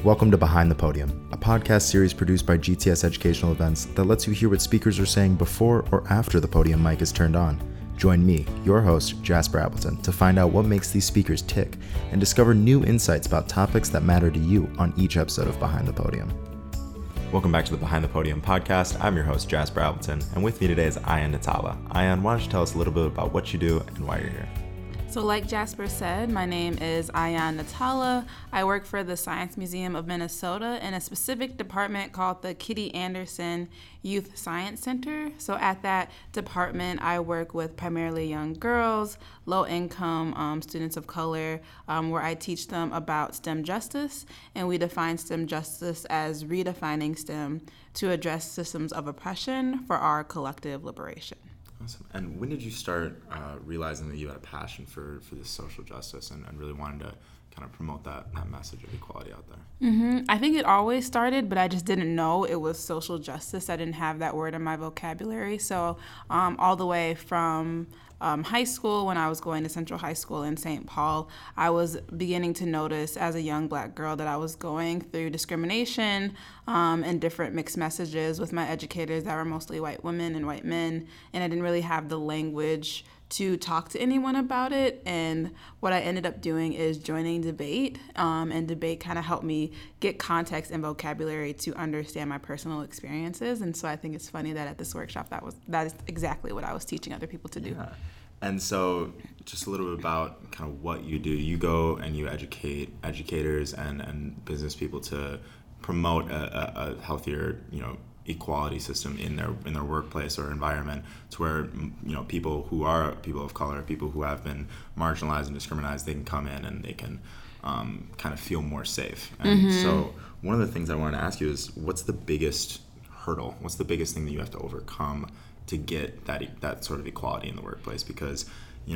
Welcome to Behind the Podium, a podcast series produced by GTS Educational Events that lets you hear what speakers are saying before or after the podium mic is turned on. Join me, your host, Jasper Appleton, to find out what makes these speakers tick and discover new insights about topics that matter to you on each episode of Behind the Podium. Welcome back to the Behind the Podium podcast. I'm your host, Jasper Appleton, and with me today is Ayan Natala. Ayan, why don't you tell us a little bit about what you do and why you're here? So like Jasper said, my name is Ayan Natala. I work for the Science Museum of Minnesota in a specific department called the Kitty Anderson Youth Science Center. So at that department, I work with primarily young girls, low-income students of color, where I teach them about STEM justice. And we define STEM justice as redefining STEM to address systems of oppression for our collective liberation. Awesome. And when did you start realizing that you had a passion for this social justice and really wanted to kind of promote that message of equality out there? I think it always started, but I just didn't know it was social justice. I didn't have that word in my vocabulary. So all the way from high school, when I was going to Central High School in St. Paul, I was beginning to notice as a young Black girl that I was going through discrimination and different mixed messages with my educators that were mostly white women and white men, and I didn't really have the language to talk to anyone about it. And what I ended up doing is joining debate, and debate kind of helped me get context and vocabulary to understand my personal experiences. And so I think it's funny that at this workshop that is exactly what I was teaching other people to do. Yeah. And so just a little bit about kind of what you do. You go and you educate educators and business people to promote a healthier, equality system in their workplace or environment, to where people who are people of color, people who have been marginalized and discriminated, they can come in and they can kind of feel more safe. And so one of the things I wanted to ask you is, what's the biggest hurdle? What's the biggest thing that you have to overcome to get that sort of equality in the workplace? Because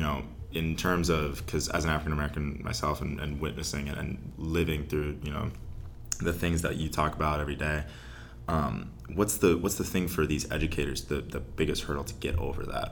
in terms of, because as an African American myself and witnessing it and living through the things that you talk about every day, what's the thing for these educators, the biggest hurdle to get over that?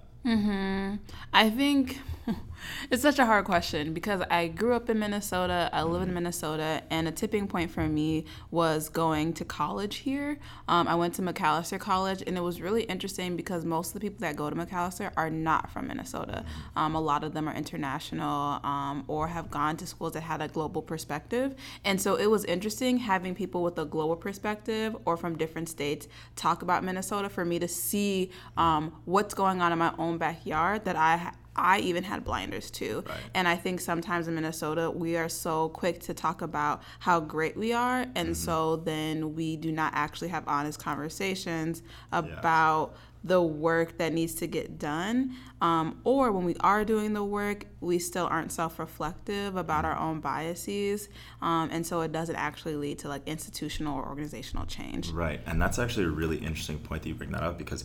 I think it's such a hard question because I grew up in Minnesota, I live in Minnesota, and a tipping point for me was going to college here. I went to Macalester College, and it was really interesting because most of the people that go to Macalester are not from Minnesota. A lot of them are international or have gone to schools that had a global perspective. And so it was interesting having people with a global perspective or from different states talk about Minnesota for me to see what's going on in my own backyard that I even had blinders to. Right. And I think sometimes in Minnesota, we are so quick to talk about how great we are. And so then we do not actually have honest conversations about the work that needs to get done. Or when we are doing the work, we still aren't self-reflective about our own biases. And so it doesn't actually lead to institutional or organizational change. Right. And that's actually a really interesting point that you bring that up, because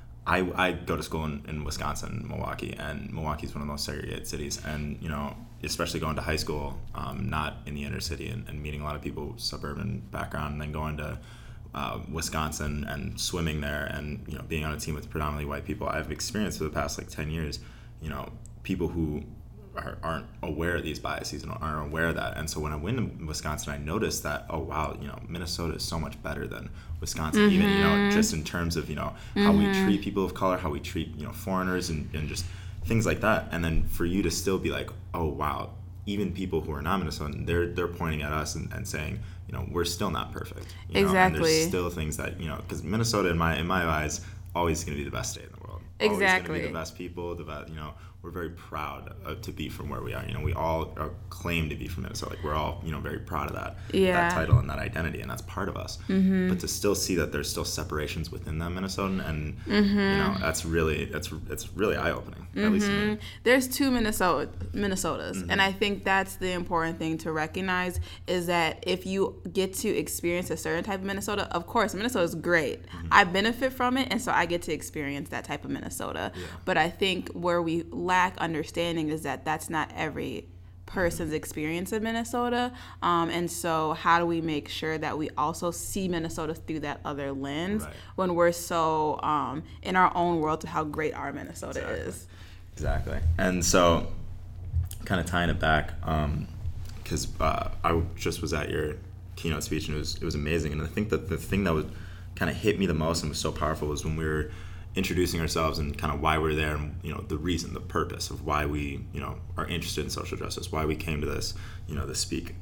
I go to school in Wisconsin, Milwaukee, and Milwaukee is one of the most segregated cities. And, especially going to high school, not in the inner city, and meeting a lot of people with suburban background, and then going to Wisconsin and swimming there and, being on a team with predominantly white people. I've experienced for the past 10 years, people who aren't aware of these biases and aren't aware of that. And so when I went to Wisconsin, I noticed that, oh wow, Minnesota is so much better than Wisconsin, even just in terms of how we treat people of color, how we treat foreigners, and just things like that. And then for you to still be like, oh wow, even people who are not Minnesotan, they're pointing at us and saying, we're still not perfect. Exactly. And there's still things that because Minnesota in my eyes always going to be the best state in the world. Exactly. Always going to be the best people, the best, we're very proud to be from where we are. We all claim to be from Minnesota. We're all, very proud of that title and that identity, and that's part of us. But to still see that there's still separations within that Minnesotan, and it's really eye-opening. At least to me. There's two Minnesotas, and I think that's the important thing to recognize, is that if you get to experience a certain type of Minnesota, of course, Minnesota is great. I benefit from it, and so I get to experience that type of Minnesota. Yeah. But I think where we lack understanding is that that's not every person's experience in Minnesota. And so how do we make sure that we also see Minnesota through that other lens when we're so in our own world to how great our Minnesota is? Exactly. And so kind of tying it back, because I just was at your keynote speech, and it was amazing. And I think that the thing that was kind of hit me the most and was so powerful was when we were introducing ourselves and kind of why we're there, and the reason, the purpose of why we are interested in social justice, why we came to this this speak.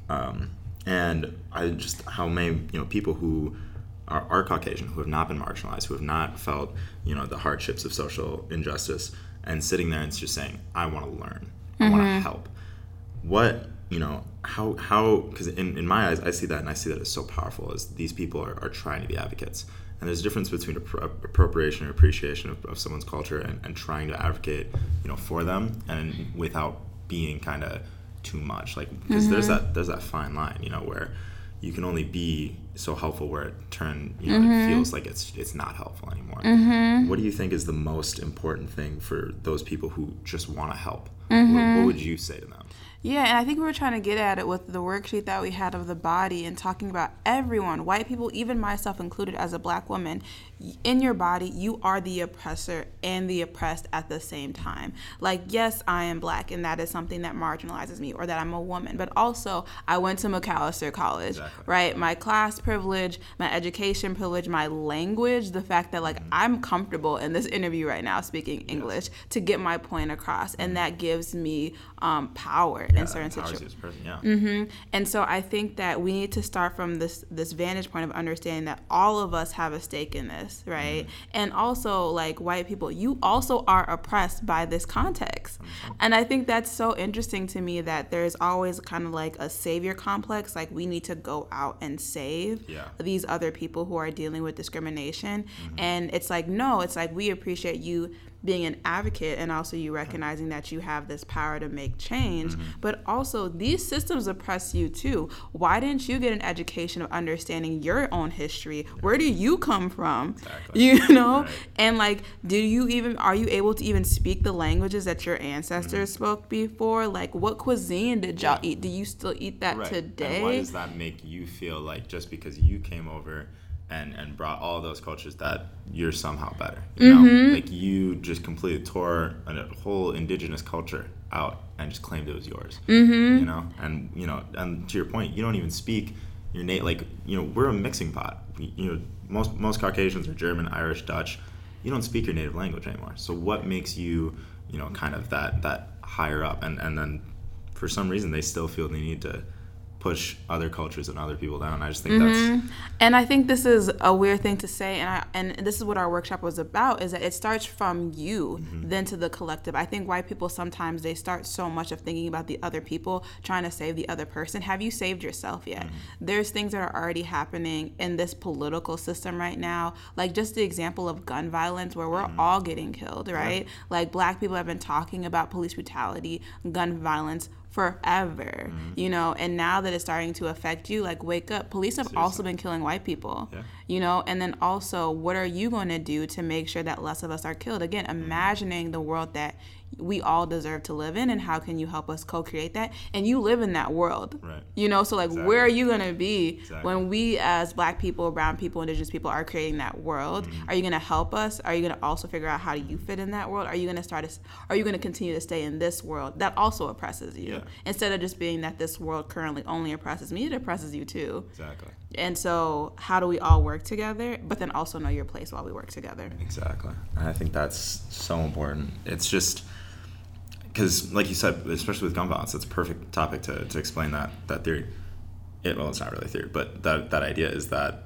And I just how many people who are Caucasian, who have not been marginalized, who have not felt the hardships of social injustice, and sitting there and just saying, I want to learn, I want to help. What how because in my eyes, I see that, and I see that as so powerful, as these people are trying to be advocates. And there's a difference between appropriation or appreciation of someone's culture and trying to advocate for them, and without being kind of too much, like, because there's that fine line where you can only be so helpful where it it feels like it's not helpful anymore. What do you think is the most important thing for those people who just want to help? What would you say to them? Yeah, and I think we were trying to get at it with the worksheet that we had of the body and talking about everyone, white people, even myself included as a Black woman. In your body, you are the oppressor and the oppressed at the same time. Like, yes, I am Black, and that is something that marginalizes me, or that I'm a woman. But also, I went to Macalester College, right? My class privilege, my education privilege, my language, the fact that, like, I'm comfortable in this interview right now speaking English to get my point across, and that gives me power in certain situations. And so I think that we need to start from this vantage point of understanding that all of us have a stake in this, right? And also, like, white people, you also are oppressed by this context. And I think that's so interesting to me, that there's always kind of like a savior complex, like we need to go out and save these other people who are dealing with discrimination. And it's like, no, it's like, we appreciate you being an advocate, and also you recognizing that you have this power to make change, but also these systems oppress you too. Why didn't you get an education of understanding your own history? Where do you come from? And like, are you able to even speak the languages that your ancestors spoke before? Like, what cuisine did y'all eat? Do you still eat that today? And why does that make you feel like just because you came over and brought all those cultures that you're somehow better? Like, you just completely tore a whole indigenous culture out and just claimed it was yours. And to your point, you don't even speak your native, like, we're a mixing pot. Most Caucasians are German, Irish, Dutch. You don't speak your native language anymore. So what makes you kind of that higher up, and then for some reason they still feel they need to push other cultures and other people down. I just think that's... And I think this is a weird thing to say, and this is what our workshop was about, is that it starts from you, then to the collective. I think white people, sometimes they start so much of thinking about the other people, trying to save the other person. Have you saved yourself yet? There's things that are already happening in this political system right now, like just the example of gun violence, where we're all getting killed, right? Like, Black people have been talking about police brutality, gun violence forever, and now that it's starting to affect you, like, wake up. Police have also been killing white people, and then also, what are you going to do to make sure that less of us are killed? Again, imagining the world that we all deserve to live in, and how can you help us co-create that? And you live in that world, so like, where are you going to be when we as Black people, brown people, indigenous people are creating that world? Are you going to help us? Are you going to also figure out how do you fit in that world? Are you going to continue to stay in this world that also oppresses you? Instead of just being that this world currently only oppresses me, it oppresses you too. And so how do we all work together, but then also know your place while we work together? And I think that's so important. It's just because, like you said, especially with gun violence, it's a perfect topic to explain that theory. Well, it's not really a theory, but that idea is that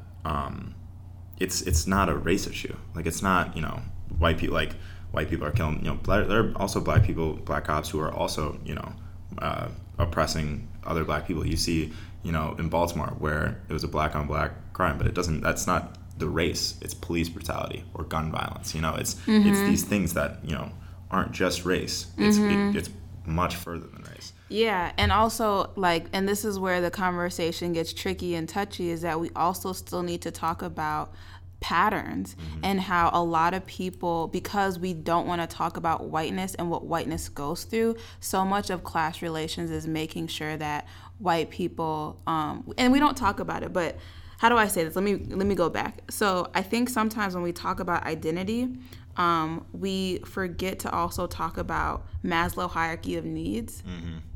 it's not a race issue. Like, it's not white people are killing. There are also Black people, Black cops, who are also oppressing other Black people. You see, in Baltimore, where it was a Black on Black crime, but that's not the race. It's police brutality or gun violence. It's these things that aren't just race. It's much further than race. Yeah, and also, like, and this is where the conversation gets tricky and touchy, is that we also still need to talk about patterns and how a lot of people, because we don't want to talk about whiteness and what whiteness goes through, so much of class relations is making sure that white people, and we don't talk about it, but how do I say this? Let me go back. So I think sometimes when we talk about identity, we forget to also talk about Maslow hierarchy of needs.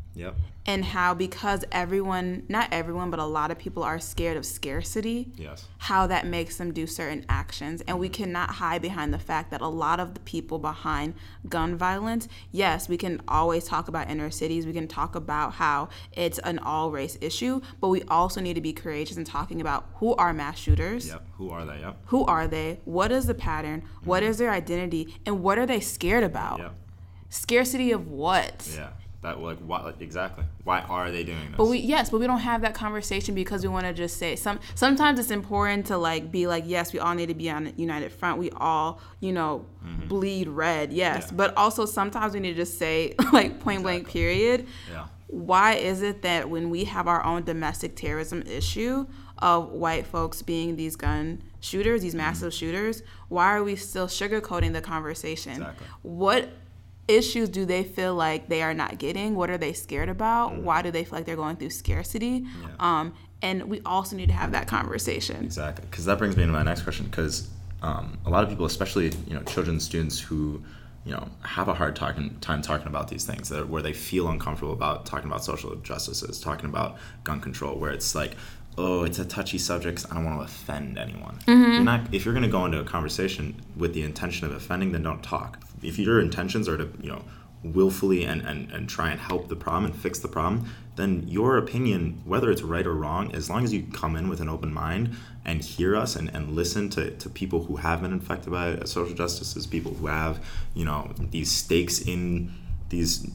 Yep. And how, because everyone, not everyone, but a lot of people are scared of scarcity, Yes. how that makes them do certain actions. And we cannot hide behind the fact that a lot of the people behind gun violence, yes, we can always talk about inner cities. We can talk about how it's an all race issue, but we also need to be courageous in talking about who are mass shooters. Yep. Who are they? Yep. Who are they? What is the pattern? What is their identity? And what are they scared about? Yep. Scarcity of what? Yeah. That exactly. Why are they doing this? But we don't have that conversation because we want to just say sometimes it's important to be like, yes, we all need to be on a united front. We all, bleed red, yes. Yeah. But also sometimes we need to just say point blank period. Yeah. Why is it that when we have our own domestic terrorism issue of white folks being these gun shooters, these massive shooters, why are we still sugarcoating the conversation? Exactly. What issues do they feel like they are not getting? What are they scared about? Why do they feel like they're going through scarcity? Yeah. And we also need to have that conversation. Exactly, because that brings me to my next question. Because a lot of people, especially children, students who have a hard time talking about these things, where they feel uncomfortable about talking about social justices, talking about gun control, where it's like, oh, it's a touchy subject, I don't want to offend anyone. Mm-hmm. If you're going to go into a conversation with the intention of offending, then don't talk. If your intentions are to willfully and try and help the problem and fix the problem, then your opinion, whether it's right or wrong, as long as you come in with an open mind and hear us and listen to people who have been affected by social justices, people who have these stakes in these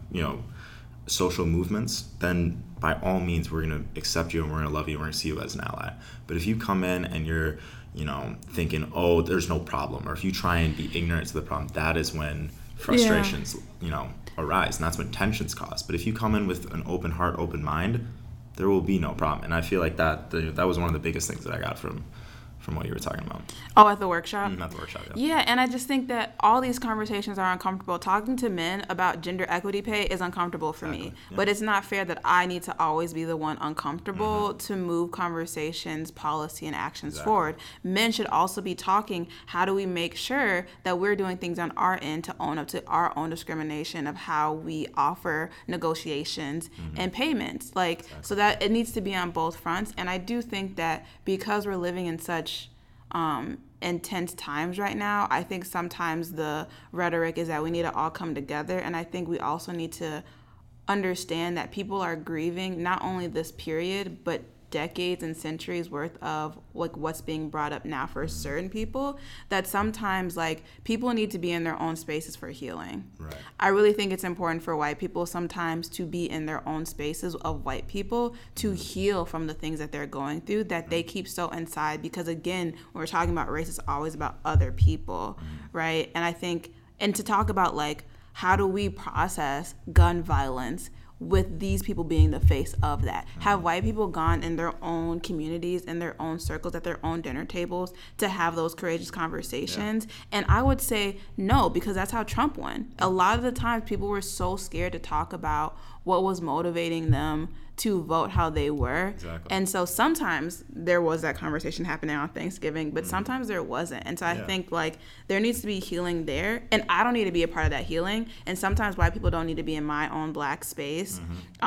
social movements, then by all means we're going to accept you and we're going to love you and we're going to see you as an ally. But if you come in and you're thinking, oh, there's no problem, or if you try and be ignorant to the problem, that is when frustrations arise, and that's when tensions cause. But if you come in with an open heart, open mind, there will be no problem. And I feel like that was one of the biggest things that I got from what you were talking about. Oh, at the workshop? At the workshop, yeah. Yeah, and I just think that all these conversations are uncomfortable. Talking to men about gender equity pay is uncomfortable for me. Yeah. But it's not fair that I need to always be the one uncomfortable to move conversations, policy, and actions forward. Men should also be talking, how do we make sure that we're doing things on our end to own up to our own discrimination of how we offer negotiations and payments. So that it needs to be on both fronts. And I do think that because we're living in such intense times right now, I think sometimes the rhetoric is that we need to all come together, and I think we also need to understand that people are grieving not only this period but decades and centuries worth of what's being brought up now for certain people, that sometimes people need to be in their own spaces for healing. Right. I really think it's important for white people sometimes to be in their own spaces of white people to heal from the things that they're going through that they keep so inside, because again, when we're talking about race, it's always about other people, right? And I think, and to talk about how do we process gun violence with these people being the face of that? Have white people gone in their own communities, in their own circles, at their own dinner tables to have those courageous conversations? Yeah. And I would say no, because that's how Trump won. A lot of the times people were so scared to talk about what was motivating them to vote how they were. Exactly. And so sometimes there was that conversation happening on Thanksgiving, but sometimes there wasn't. And so I think there needs to be healing there. And I don't need to be a part of that healing. And sometimes white people don't need to be in my own black space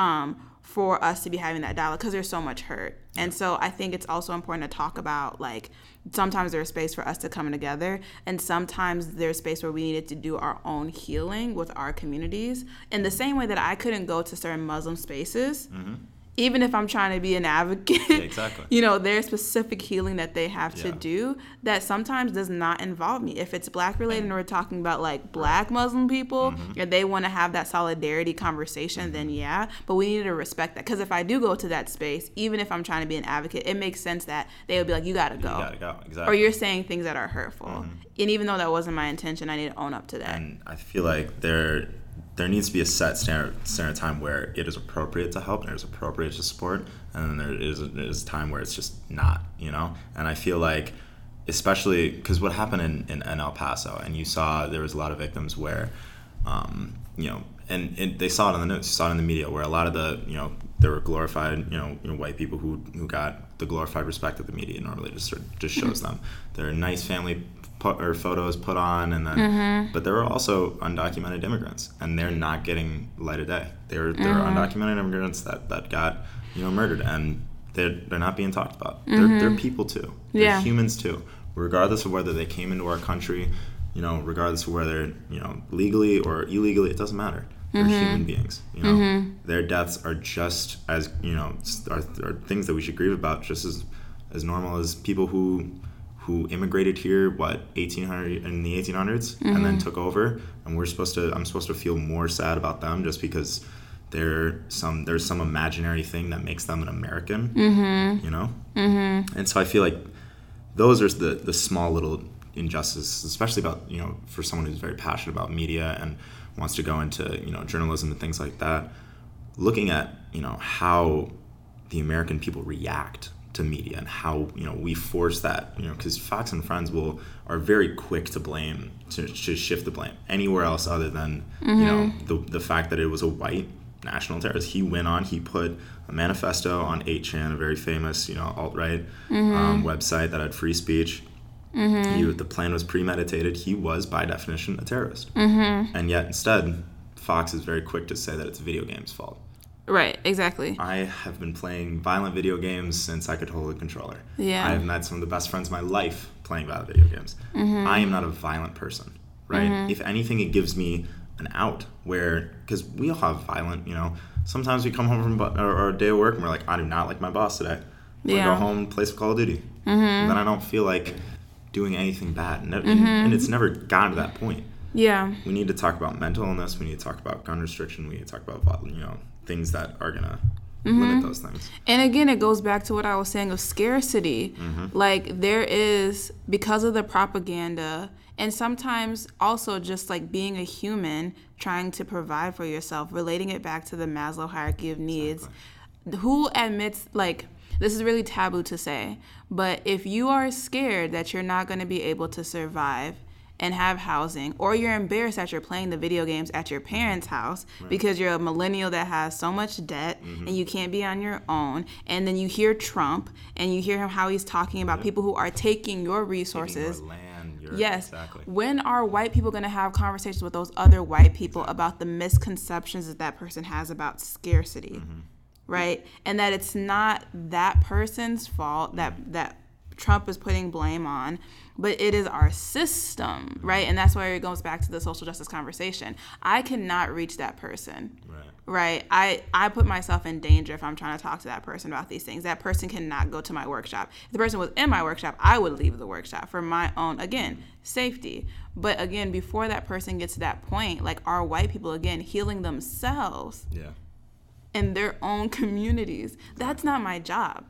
for us to be having that dialogue, because there's so much hurt. And so I think it's also important to talk about sometimes there's space for us to come together, and sometimes there's space where we needed to do our own healing with our communities. In the same way that I couldn't go to certain Muslim spaces, even if I'm trying to be an advocate, yeah, exactly. There's specific healing that they have to do that sometimes does not involve me. If it's black related and we're talking about black Muslim people and they want to have that solidarity conversation, then yeah, but we need to respect that. Because if I do go to that space, even if I'm trying to be an advocate, it makes sense that they would be like, you gotta go. You gotta go, exactly. Or you're saying things that are hurtful. And even though that wasn't my intention, I need to own up to that. And I feel like there needs to be a set standard time where it is appropriate to help and it is appropriate to support, and then there is a time where it's just not, And I feel like, especially because what happened in El Paso, and you saw there was a lot of victims where, and they saw it on the news, saw it in the media, where a lot of the, there were glorified, white people who got the glorified respect that the media normally just shows them. There are nice family photos put on, and then but there are also undocumented immigrants, and they're not getting light of day. There are undocumented immigrants that got murdered, and they're not being talked about. They're people too. They're humans too, regardless of whether they came into our country, regardless of whether legally or illegally, it doesn't matter. They're human beings. Their deaths are just as are things that we should grieve about, just as normal as people who immigrated here, 1800 in the 1800s, and then took over, and I'm supposed to feel more sad about them just because there's some imaginary thing that makes them an American, and so I feel like those are the small little injustices, especially about for someone who's very passionate about media and wants to go into journalism and things like that, looking at how the American people react to media and how we force that, because Fox and Friends are very quick to shift the blame anywhere else other than the fact that it was a white national terrorist. He went on, he put a manifesto on 8chan, a very famous alt-right website that had free speech. The plan was premeditated. He was by definition a terrorist, and yet instead Fox is very quick to say that it's video games' fault. Right, exactly. I have been playing violent video games since I could hold a controller. Yeah. I have met some of the best friends of my life playing violent video games. I am not a violent person, right? If anything, it gives me an out because we all have violent, sometimes we come home from our day of work and we're like, I do not like my boss today. I'm going to go home and play some Call of Duty. And then I don't feel like doing anything bad. And it's never gotten to that point. Yeah. We need to talk about mental illness. We need to talk about gun restriction. We need to talk about, things that are going to limit those things. And again, it goes back to what I was saying of scarcity. Like there is, because of the propaganda, and sometimes also just like being a human, trying to provide for yourself, relating it back to the Maslow hierarchy of needs. Exactly. Who admits, like, this is really taboo to say, but if you are scared that you're not going to be able to survive and have housing, or you're embarrassed that you're playing the video games at your parents' house because you're a millennial that has so much debt and you can't be on your own, and then you hear Trump and you hear him how he's talking about people who are taking your resources. Taking your land, exactly. When are white people going to have conversations with those other white people about the misconceptions that person has about scarcity, right? And that it's not that person's fault that Trump is putting blame on, but it is our system, right? And that's where it goes back to the social justice conversation. I cannot reach that person, right? I put myself in danger if I'm trying to talk to that person about these things. That person cannot go to my workshop. If the person was in my workshop, I would leave the workshop for my own, again, safety. But again, before that person gets to that point, like, are white people, again, healing themselves in their own communities? That's not my job.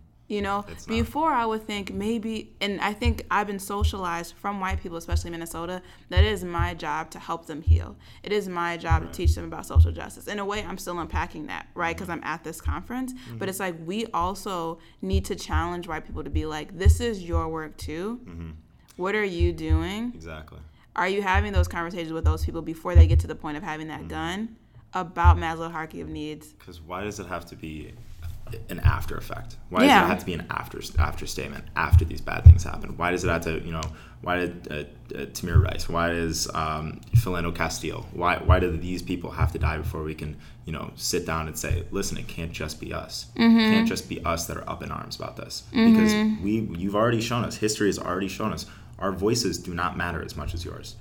Before I would think maybe, and I think I've been socialized from white people, especially Minnesota, that it is my job to help them heal. It is my job to teach them about social justice. In a way, I'm still unpacking that, right? Because I'm at this conference. But it's like, we also need to challenge white people to be like, this is your work too. What are you doing? Exactly. Are you having those conversations with those people before they get to the point of having that gun about Maslow hierarchy of needs? Because why does it have to be an after effect? Why does it have to be an after statement after these bad things happen? Why does it have to, why did Tamir Rice, why does Philando Castile, why do these people have to die before we can, sit down and say, listen, it can't just be us. It can't just be us that are up in arms about this. Because you've already shown us, history has already shown us, our voices do not matter as much as yours.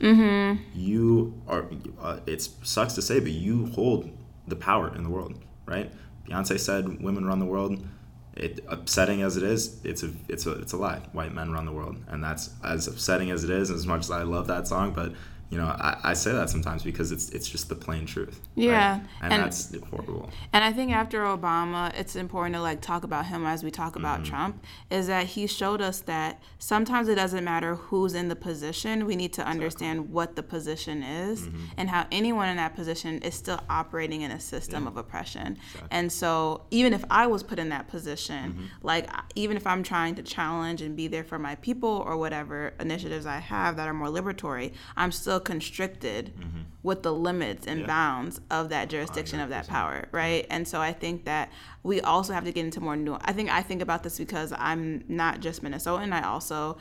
You are, it sucks to say, but you hold the power in the world, right? Beyonce said, "Women run the world." Upsetting as it is, it's a lie. White men run the world, and that's as upsetting as it is. As much as I love that song, but I say that sometimes because it's just the plain truth. Yeah, right? and that's horrible. And I think after Obama, it's important to talk about him as we talk about Trump. Is that he showed us that sometimes it doesn't matter who's in the position. We need to understand what the position is and how anyone in that position is still operating in a system of oppression. Exactly. And so even if I was put in that position, even if I'm trying to challenge and be there for my people or whatever initiatives I have that are more liberatory, I'm still constricted with the limits and bounds of that jurisdiction, 100%. Of that power, right? And so I think that we also have to get into more nuance. I think about this because I'm not just Minnesotan. I also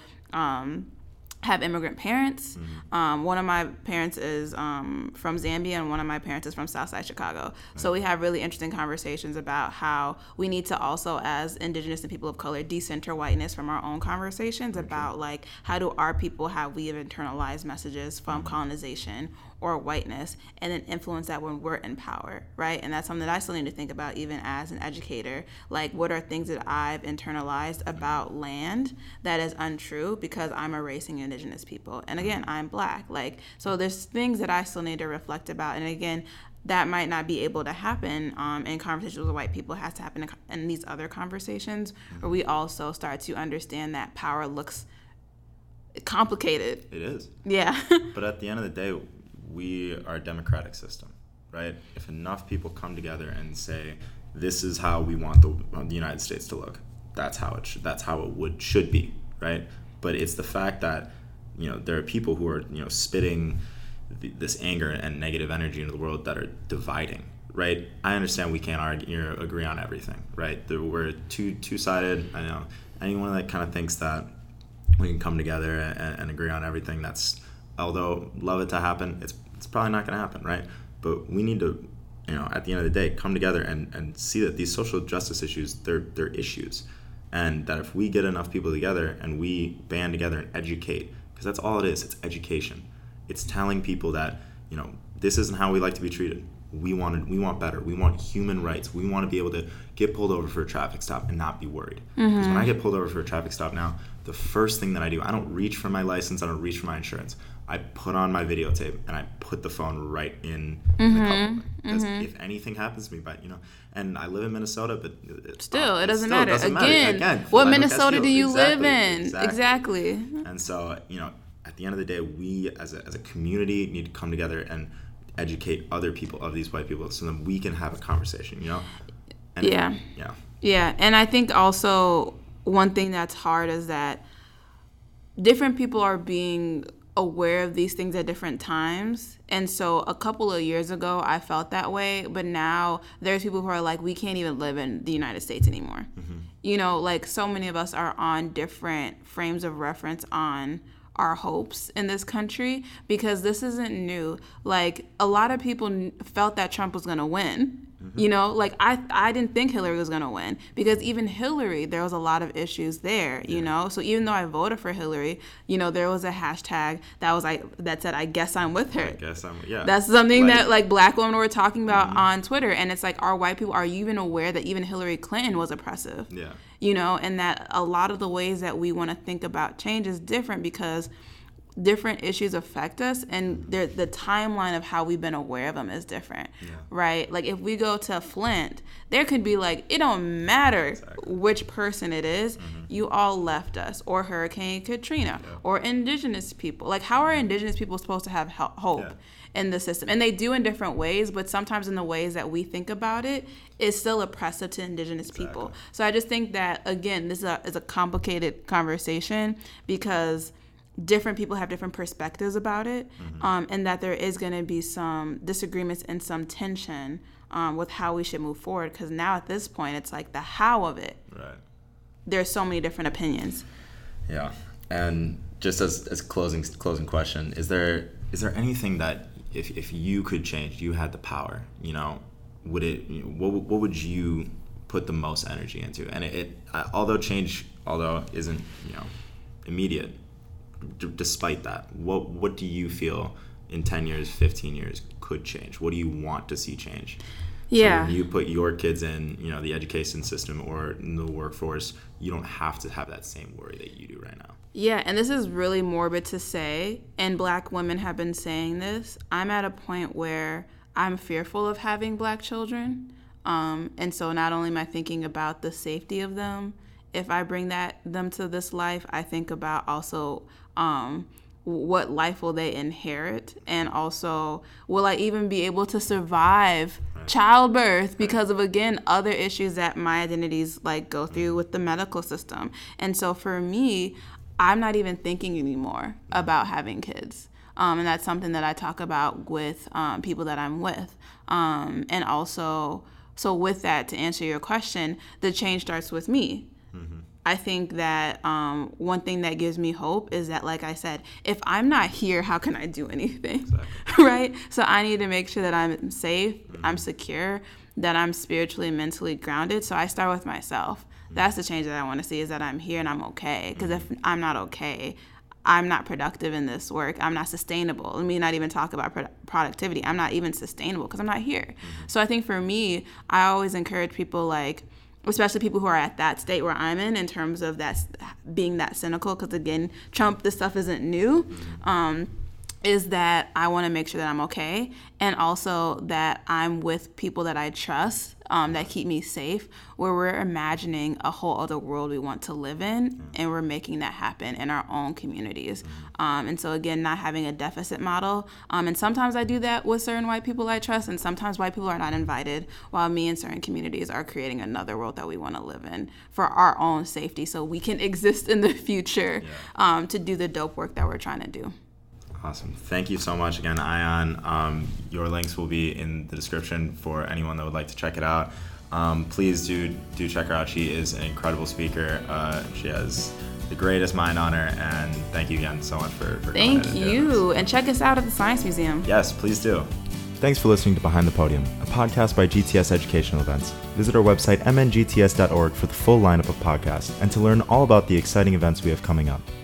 have immigrant parents. One of my parents is from Zambia, and one of my parents is from Southside Chicago. Right. So we have really interesting conversations about how we need to also, as Indigenous and people of color, decenter whiteness from our own conversations about like how do our people, how we have internalized messages from colonization or whiteness, and then influence that when we're in power, right? And that's something that I still need to think about even as an educator. Like, what are things that I've internalized about land that is untrue because I'm erasing Indigenous people? And again, I'm Black. Like, so there's things that I still need to reflect about. And again, that might not be able to happen in conversations with white people. It has to happen in these other conversations where we also start to understand that power looks complicated. It is. Yeah. But at the end of the day, we are a democratic system, right? If enough people come together and say, this is how we want the United States to look, that's how it should be, right? But it's the fact that, you know, there are people who are, you know, spitting this anger and negative energy into the world that are dividing, right? I understand we can't agree on everything, right? We're two-sided. I know anyone that kind of thinks that we can come together and agree on everything, that's, although love it to happen, it's probably not going to happen, right? But we need to, you know, at the end of the day, come together and see that these social justice issues, they're issues. And that if we get enough people together and we band together and educate, because that's all it is, it's education. It's telling people that, you know, this isn't how we like to be treated. We want better. We want human rights. We want to be able to get pulled over for a traffic stop and not be worried. Because when I get pulled over for a traffic stop now, the first thing that I do, I don't reach for my license, I don't reach for my insurance. I put on my videotape and I put the phone right in the cup. Because if anything happens to me, but, you know, and I live in Minnesota, but it doesn't matter. Again, what Minnesota do you live in? Exactly. And so, you know, at the end of the day, we as a community need to come together and educate other people of these white people so that we can have a conversation, you know? And Yeah, and I think also one thing that's hard is that different people are being aware of these things at different times. And so a couple of years ago, I felt that way. But now there's people who are like, we can't even live in the United States anymore. You know, like so many of us are on different frames of reference on our hopes in this country because this isn't new. Like a lot of people felt that Trump was going to win. You know, like I didn't think Hillary was going to win because even Hillary, there was a lot of issues there, you know. So even though I voted for Hillary, you know, there was a hashtag that said, I guess I'm with her. That's something that like Black women were talking about on Twitter. And it's like, are white people, are you even aware that even Hillary Clinton was oppressive? Yeah. You know, and that a lot of the ways that we want to think about change is different because different issues affect us and the timeline of how we've been aware of them is different, right? Like if we go to Flint, there could be like, it don't matter which person it is, you all left us, or Hurricane Katrina, or Indigenous people. Like how are Indigenous people supposed to have hope in the system? And they do in different ways, but sometimes in the ways that we think about it, it's still oppressive to Indigenous people. So I just think that, again, this is a complicated conversation because different people have different perspectives about it, and that there is going to be some disagreements and some tension with how we should move forward. Because now at this point, it's like the how of it. Right. There's so many different opinions. Yeah, and just as closing question, is there anything that if you could change, you had the power, you know, what would you put the most energy into? And although isn't, you know, immediate. Despite that, what do you feel in 10 years, 15 years could change? What do you want to see change? Yeah. So when you put your kids in, you know, the education system or in the workforce, you don't have to have that same worry that you do right now. Yeah, and this is really morbid to say, and Black women have been saying this. I'm at a point where I'm fearful of having Black children. And so not only am I thinking about the safety of them, if I bring them to this life, I think about also what life will they inherit, and also will I even be able to survive childbirth because of, again, other issues that my identities like go through with the medical system. And so for me, I'm not even thinking anymore about having kids. And that's something that I talk about with people that I'm with. And also, so with that, to answer your question, the change starts with me. I think that one thing that gives me hope is that, like I said, if I'm not here, how can I do anything? Exactly. Right? So I need to make sure that I'm safe, I'm secure, that I'm spiritually and mentally grounded. So I start with myself. That's the change that I want to see, is that I'm here and I'm okay. Because if I'm not okay, I'm not productive in this work. I'm not sustainable. Let me not even talk about productivity. I'm not even sustainable because I'm not here. So I think for me, I always encourage people, like, especially people who are at that state where I'm in terms of that being that cynical, because again, Trump, this stuff isn't new, is that I want to make sure that I'm okay, and also that I'm with people that I trust, that keep me safe, where we're imagining a whole other world we want to live in, and we're making that happen in our own communities. And so again, not having a deficit model. And sometimes I do that with certain white people I trust, and sometimes white people are not invited, while me and certain communities are creating another world that we want to live in for our own safety, so we can exist in the future, to do the dope work that we're trying to do. Awesome. Thank you so much again, Ayan. Your links will be in the description for anyone that would like to check it out. Please do check her out. She is an incredible speaker. She has the greatest mind on her, and thank you again so much for coming. Thank you. And check us out at the Science Museum. Yes, please do. Thanks for listening to Behind the Podium, a podcast by GTS Educational Events. Visit our website, mngts.org, for the full lineup of podcasts and to learn all about the exciting events we have coming up.